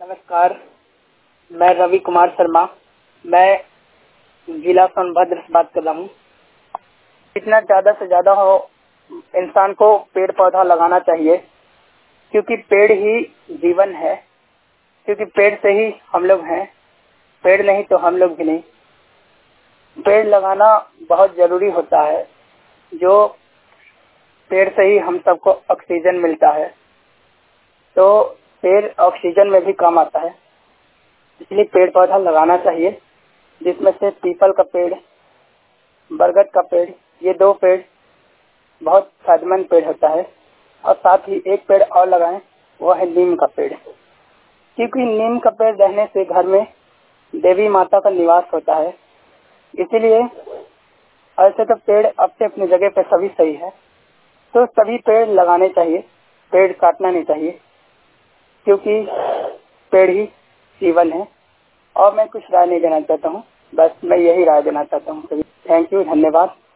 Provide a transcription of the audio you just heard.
नमस्कार, मैं रवि कुमार शर्मा। मैं जिला सोनभद्र से बात कर रहा हूँ। जितना ज्यादा से ज्यादा हो इंसान को पेड़ पौधा लगाना चाहिए, क्योंकि पेड़ ही जीवन है। क्योंकि पेड़ से ही हम लोग हैं, पेड़ नहीं तो हम लोग भी नहीं। पेड़ लगाना बहुत जरूरी होता है। जो पेड़ से ही हम सबको ऑक्सीजन मिलता है, तो पेड़ ऑक्सीजन में भी काम आता है। इसलिए पेड़ पौधा लगाना चाहिए, जिसमें से पीपल का पेड़, बरगद का पेड़, ये 2 पेड़ बहुत फायदेमंद पेड़ होता है। और साथ ही एक पेड़ और लगाएं, वो है नीम का पेड़। क्योंकि नीम का पेड़ रहने से घर में देवी माता का निवास होता है। इसीलिए ऐसे तो पेड़ अपने अपनी जगह पे सभी सही है, तो सभी पेड़ लगाने चाहिए, पेड़ काटना नहीं चाहिए। क्योंकि पेड़ ही जीवन है। और मैं कुछ राय नहीं देना चाहता हूँ, बस मैं यही राय देना चाहता हूँ। थैंक यू, धन्यवाद।